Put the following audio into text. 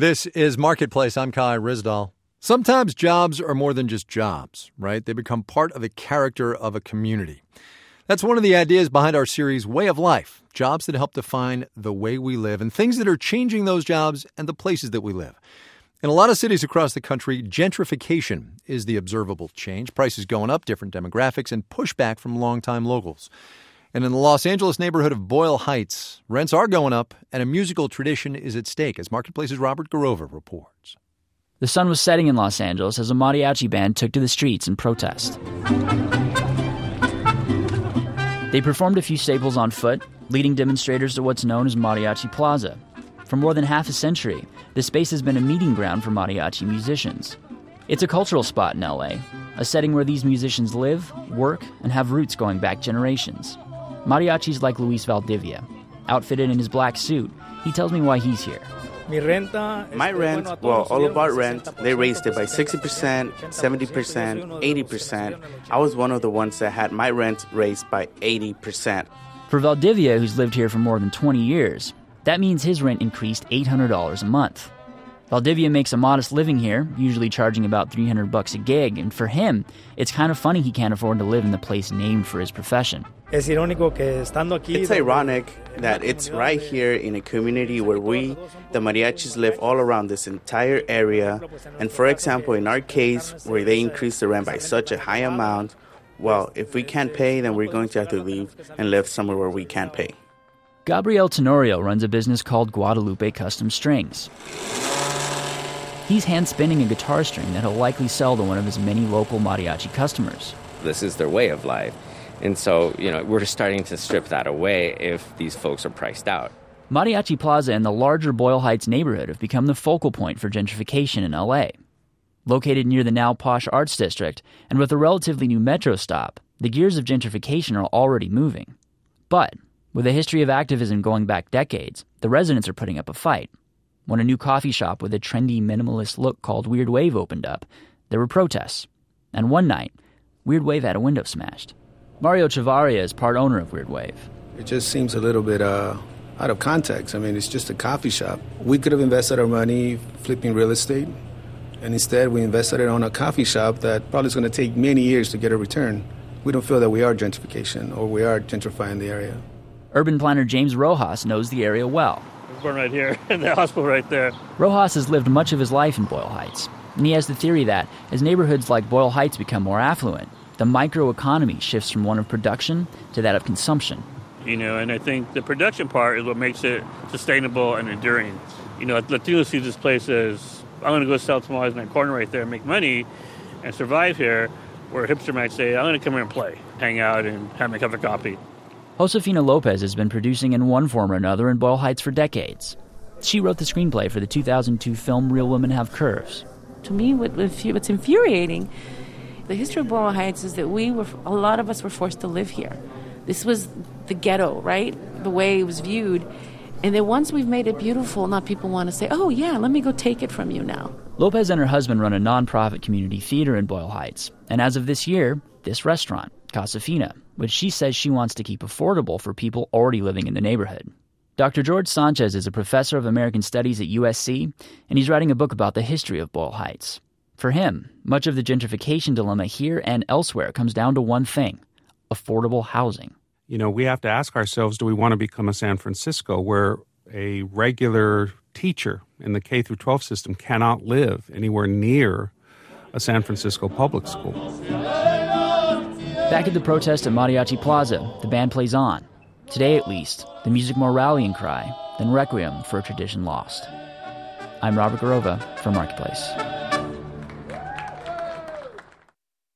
This is Marketplace. I'm Kai Ryssdal. Sometimes jobs are more than just jobs, right? They become part of the character of a community. That's one of the ideas behind our series, Way of Life, jobs that help define the way we live and things that are changing those jobs and the places that we live. In a lot of cities across the country, gentrification is the observable change. Prices going up, different demographics, and pushback from longtime locals. And in the Los Angeles neighborhood of Boyle Heights, rents are going up and a musical tradition is at stake, as Marketplace's Robert Garova reports. The sun was setting in Los Angeles as a mariachi band took to the streets in protest. They performed a few staples on foot, leading demonstrators to what's known as Mariachi Plaza. For more than half a century, the space has been a meeting ground for mariachi musicians. It's a cultural spot in L.A., a setting where these musicians live, work, and have roots going back generations. Mariachis like Luis Valdivia. Outfitted in his black suit, he tells me why he's here. My rent, all of our rent, they raised it by 60%, 70%, 80%. I was one of the ones that had my rent raised by 80%. For Valdivia, who's lived here for more than 20 years, that means his rent increased $800 a month. Valdivia makes a modest living here, usually charging about $300 a gig, and for him, it's kind of funny he can't afford to live in the place named for his profession. It's ironic that it's right here in a community where we, the mariachis, live all around this entire area. And for example, in our case, where they increased the rent by such a high amount, well, if we can't pay, then we're going to have to leave and live somewhere where we can't pay. Gabriel Tenorio runs a business called Guadalupe Custom Strings. He's hand-spinning a guitar string that he'll likely sell to one of his many local mariachi customers. This is their way of life. And so, we're just starting to strip that away if these folks are priced out. Mariachi Plaza and the larger Boyle Heights neighborhood have become the focal point for gentrification in L.A. Located near the now posh Arts District, and with a relatively new metro stop, the gears of gentrification are already moving. But with a history of activism going back decades, the residents are putting up a fight. When a new coffee shop with a trendy minimalist look called Weird Wave opened up, there were protests. And one night, Weird Wave had a window smashed. Mario Chavarria is part owner of Weird Wave. It just seems a little bit out of context. I mean, it's just a coffee shop. We could have invested our money flipping real estate, and instead we invested it on a coffee shop that probably is going to take many years to get a return. We don't feel that we are gentrification or we are gentrifying the area. Urban planner James Rojas knows the area well. I was born right here, in the hospital right there. Rojas has lived much of his life in Boyle Heights, and he has the theory that as neighborhoods like Boyle Heights become more affluent, the microeconomy shifts from one of production to that of consumption. And I think the production part is what makes it sustainable and enduring. Latinos see this place as, I'm going to go sell tamales in that corner right there and make money and survive here, where a hipster might say, I'm going to come here and play, hang out, and have my cup of coffee. Josefina Lopez has been producing in one form or another in Boyle Heights for decades. She wrote the screenplay for the 2002 film Real Women Have Curves. To me, what's infuriating, the history of Boyle Heights is that a lot of us were forced to live here. This was the ghetto, right? The way it was viewed. And then once we've made it beautiful, now people want to say, oh yeah, let me go take it from you now. Lopez and her husband run a nonprofit community theater in Boyle Heights. And as of this year, this restaurant, Casa Fina, which she says she wants to keep affordable for people already living in the neighborhood. Dr. George Sanchez is a professor of American Studies at USC, and he's writing a book about the history of Boyle Heights. For him, much of the gentrification dilemma here and elsewhere comes down to one thing: affordable housing. We have to ask ourselves, do we want to become a San Francisco where a regular teacher in the K-12 system cannot live anywhere near a San Francisco public school? Back at the protest at Mariachi Plaza, the band plays on. Today, at least, the music more rallying cry than requiem for a tradition lost. I'm Robert Garova for Marketplace.